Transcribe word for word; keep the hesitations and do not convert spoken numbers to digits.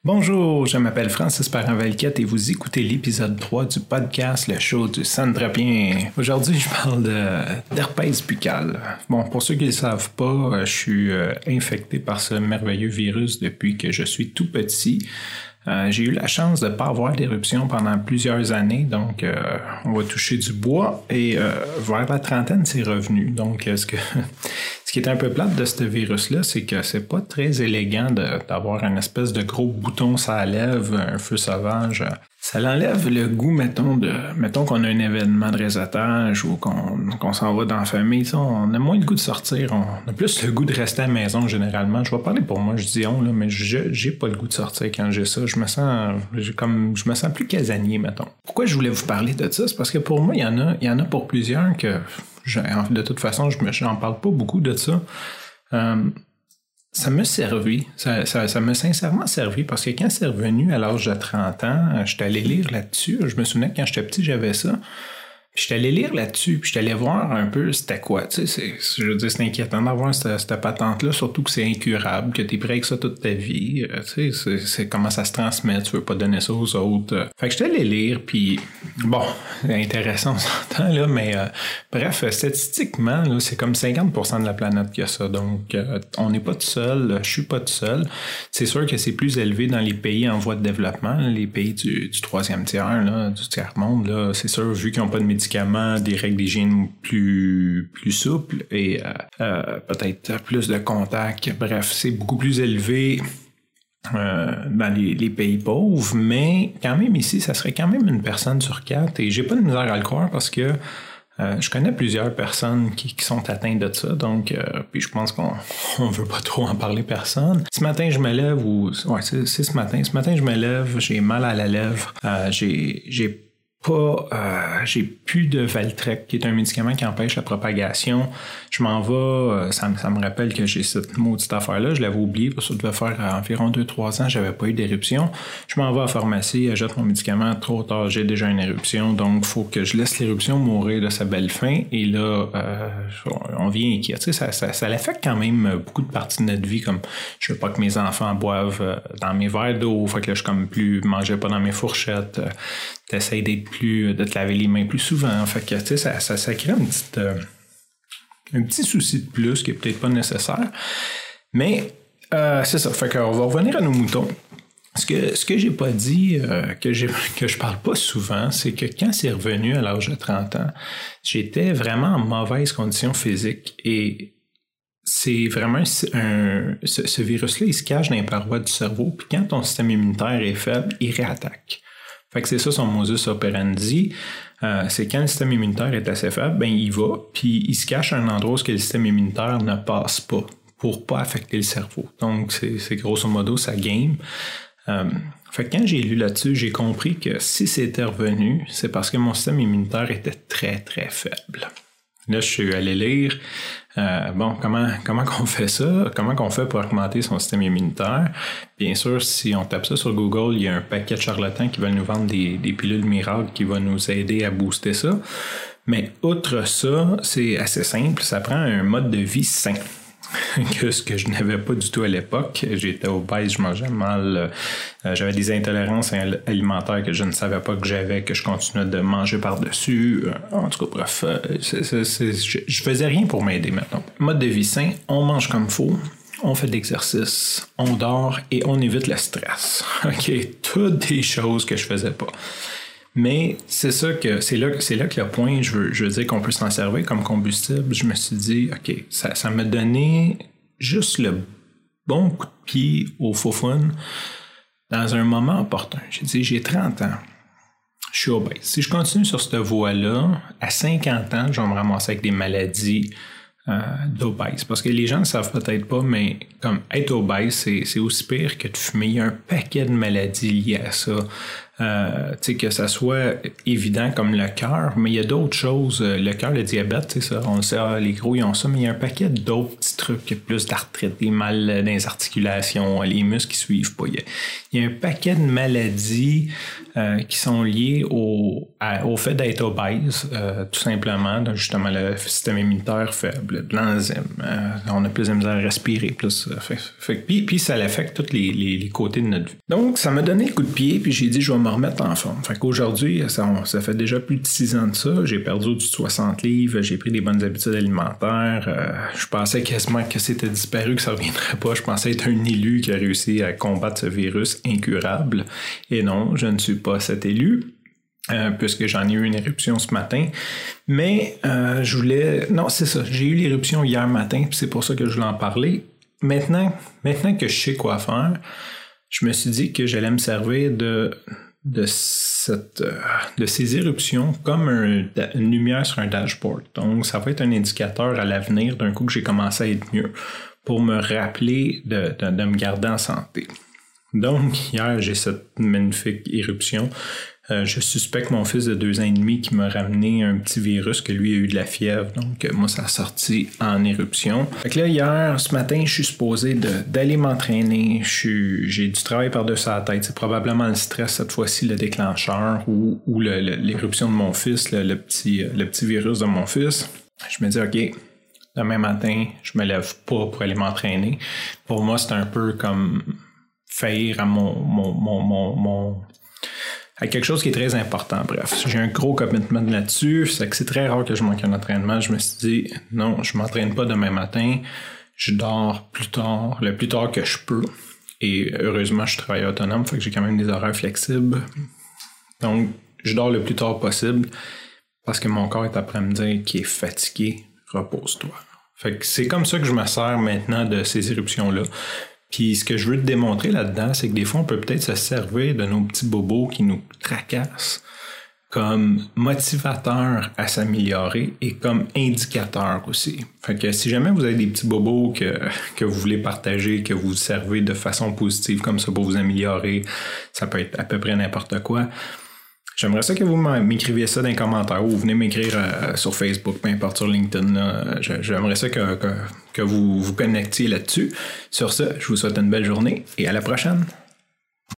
Bonjour, je m'appelle Francis Parent-Valquette et vous écoutez l'épisode trois du podcast Le Show du Sandrapien. Aujourd'hui, je parle de, d'herpès buccal. Bon, pour ceux qui ne le savent pas, je suis euh, infecté par ce merveilleux virus depuis que je suis tout petit. Euh, j'ai eu la chance de ne pas avoir d'éruption pendant plusieurs années, donc euh, on va toucher du bois et euh, vers la trentaine, c'est revenu. Donc, ce, que, ce qui est un peu plate de ce virus-là, c'est que c'est pas très élégant de, d'avoir une espèce de gros bouton sur la lèvre, un feu sauvage. Ça l'enlève le goût, mettons, de mettons qu'on a un événement de réseautage ou qu'on, qu'on s'en va dans la famille. Ça, on a moins le goût de sortir. On a plus le goût de rester à la maison, généralement. Je vais parler pour moi, je dis on, là, mais je, j'ai pas le goût de sortir quand j'ai ça. Je me sens j'ai comme je me sens plus casanier, mettons. Pourquoi je voulais vous parler de ça? C'est parce que pour moi, il y en a, il y en a pour plusieurs que, je, de toute façon, je n'en parle pas beaucoup de ça. Euh, Ça m'a servi, ça, ça, ça m'a sincèrement servi parce que quand c'est revenu à l'âge de trente ans, j'étais allé lire là-dessus. Je me souvenais que quand j'étais petit, j'avais ça. Puis j'étais allé lire là-dessus, puis j'étais allé voir un peu c'était quoi. Tu sais, c'est, je veux dire, c'est inquiétant d'avoir cette, cette patente-là, surtout que c'est incurable, que t'es prêt avec ça toute ta vie. Euh, tu sais, c'est, c'est comment ça se transmet, tu veux pas donner ça aux autres. Fait que j'étais allé lire, puis bon, c'est intéressant, on s'entend, là, mais euh, bref, statistiquement, là, c'est comme cinquante pour cent de la planète qui a ça. Donc, euh, on n'est pas tout seul, je suis pas tout seul. C'est sûr que c'est plus élevé dans les pays en voie de développement, là, les pays du, du troisième tiers, là, du tiers-monde, là, c'est sûr, vu qu'ils n'ont pas de médicaments, des règles d'hygiène plus, plus souples et euh, euh, peut-être plus de contacts. Bref, c'est beaucoup plus élevé euh, dans les, les pays pauvres, mais quand même ici, ça serait quand même une personne sur quatre et j'ai pas de misère à le croire parce que euh, je connais plusieurs personnes qui, qui sont atteintes de ça, donc euh, puis je pense qu'on on veut pas trop en parler personne. Ce matin, je me lève ou ouais, c'est, c'est ce matin. Ce matin, je me lève, j'ai mal à la lèvre, euh, j'ai j'ai pas euh, j'ai plus de Valtrex qui est un médicament qui empêche la propagation. Je m'en vais, euh, ça, ça me rappelle que j'ai cette maudite affaire-là, je l'avais oublié parce que ça devait faire environ deux trois ans, j'avais pas eu d'éruption. Je m'en vais à la pharmacie, achète mon médicament, trop tard, j'ai déjà une éruption, donc faut que je laisse l'éruption mourir de sa belle fin et là euh, on vient inquiet. Tu sais, ça, ça, ça l'affecte quand même beaucoup de parties de notre vie, comme je veux pas que mes enfants boivent dans mes verres d'eau, fait que là je comme plus manger pas dans mes fourchettes. T'essayes d'être plus, de te laver les mains plus souvent. Fait que, tu sais, ça, ça, ça crée une petite, euh, un petit souci de plus qui est peut-être pas nécessaire. Mais, euh, c'est ça. Fait qu'on va revenir à nos moutons. Ce que, ce que j'ai pas dit, euh, que j'ai, que je parle pas souvent, c'est que quand c'est revenu à l'âge de trente ans, j'étais vraiment en mauvaise condition physique et c'est vraiment un, ce, ce virus-là, il se cache dans les parois du cerveau, puis quand ton système immunitaire est faible, il réattaque. Fait que c'est ça son modus operandi, euh, c'est quand le système immunitaire est assez faible, ben il va, puis il se cache à un endroit où le système immunitaire ne passe pas, pour pas affecter le cerveau. Donc c'est, c'est grosso modo sa game. Euh, fait que quand j'ai lu là-dessus, j'ai compris que si c'était revenu, c'est parce que mon système immunitaire était très très faible. Là, je suis allé lire, euh, bon, comment comment qu'on fait ça? Comment qu'on fait pour augmenter son système immunitaire? Bien sûr, si on tape ça sur Google, il y a un paquet de charlatans qui veulent nous vendre des, des pilules miracles qui vont nous aider à booster ça. Mais outre ça, c'est assez simple, ça prend un mode de vie sain. que ce que je n'avais pas du tout à l'époque. J'étais obèse, je mangeais mal, euh, j'avais des intolérances alimentaires que je ne savais pas que j'avais, que je continuais de manger par-dessus. Euh, en tout cas, bref, euh, c'est, c'est, c'est, je, je faisais rien pour m'aider maintenant. Mode de vie sain, on mange comme faut, on fait de l'exercice, on dort et on évite le stress. OK, toutes des choses que je faisais pas. Mais c'est ça que c'est là, c'est là que le point, je veux, je veux dire qu'on peut s'en servir comme combustible. Je me suis dit, OK, ça, ça m'a donné juste le bon coup de pied au faux fun dans un moment opportun. J'ai dit, j'ai trente ans, je suis obèse. Si je continue sur cette voie-là, à cinquante ans, je vais me ramasser avec des maladies euh, d'obèse. Parce que les gens ne savent peut-être pas, mais comme être obèse, c'est, c'est aussi pire que de fumer. Il y a un paquet de maladies liées à ça. Euh, tu sais, que ça soit évident comme le cœur, mais il y a d'autres choses. Le cœur, le diabète, tu sais, ça, on le sait, ah, les gros, ils ont ça, mais il y a un paquet d'autres petits trucs, plus d'arthrite, des mal dans les articulations, les muscles qui suivent pas. Il y a, il y a un paquet de maladies euh, qui sont liées au, à, au fait d'être obèse, euh, tout simplement. Donc, justement, le système immunitaire faible, de l'enzyme, euh, on a plus de misère à respirer, plus. Euh, fait, fait, puis, puis ça affecte tous les, les, les côtés de notre vie. Donc, ça m'a donné le coup de pied, puis j'ai dit, je vais me remettre en forme. Fait qu'aujourd'hui, ça, ça fait déjà plus de six ans de ça. J'ai perdu au-dessus de soixante livres, j'ai pris des bonnes habitudes alimentaires. Euh, je pensais quasiment que c'était disparu, que ça reviendrait pas. Je pensais être un élu qui a réussi à combattre ce virus incurable. Et non, je ne suis pas cet élu. Euh, puisque j'en ai eu une éruption ce matin. Mais euh, je voulais... Non, c'est ça. J'ai eu l'éruption hier matin, puis c'est pour ça que je voulais en parler. Maintenant, maintenant que je sais quoi faire, je me suis dit que j'allais me servir de, de, cette, de ces éruptions comme un, une lumière sur un dashboard. Donc, ça va être un indicateur à l'avenir d'un coup que j'ai commencé à être mieux pour me rappeler de, de, de me garder en santé. Donc, hier, j'ai cette magnifique éruption. Euh, je suspecte mon fils de deux ans et demi qui m'a ramené un petit virus que lui a eu de la fièvre. Donc, euh, moi, ça a sorti en éruption. Fait que là, hier, ce matin, je suis supposé de, d'aller m'entraîner. Je suis, j'ai du travail par-dessus la tête. C'est probablement le stress, cette fois-ci, le déclencheur ou, ou le, le, l'éruption de mon fils, le, le, petit, le petit virus de mon fils. Je me dis, OK, demain matin, je me lève pas pour aller m'entraîner. Pour moi, c'est un peu comme faillir à mon... mon, mon, mon, mon à quelque chose qui est très important. Bref, j'ai un gros commitment là-dessus. C'est que c'est très rare que je manque un entraînement. Je me suis dit, non, je m'entraîne pas demain matin. Je dors plus tard, le plus tard que je peux. Et heureusement, je travaille autonome, fait que j'ai quand même des horaires flexibles. Donc, je dors le plus tard possible parce que mon corps est après à me dire qu'il est fatigué. Repose-toi. Fait que c'est comme ça que je me sers maintenant de ces éruptions-là. Puis ce que je veux te démontrer là-dedans, c'est que des fois, on peut peut-être se servir de nos petits bobos qui nous tracassent comme motivateur à s'améliorer et comme indicateur aussi. Fait que si jamais vous avez des petits bobos que, que vous voulez partager, que vous servez de façon positive comme ça pour vous améliorer, ça peut être à peu près n'importe quoi. J'aimerais ça que vous m'écriviez ça dans les commentaires ou vous venez m'écrire euh, sur Facebook, peu importe, sur LinkedIn. Là. J'aimerais ça que, que, que vous vous connectiez là-dessus. Sur ce, je vous souhaite une belle journée et à la prochaine.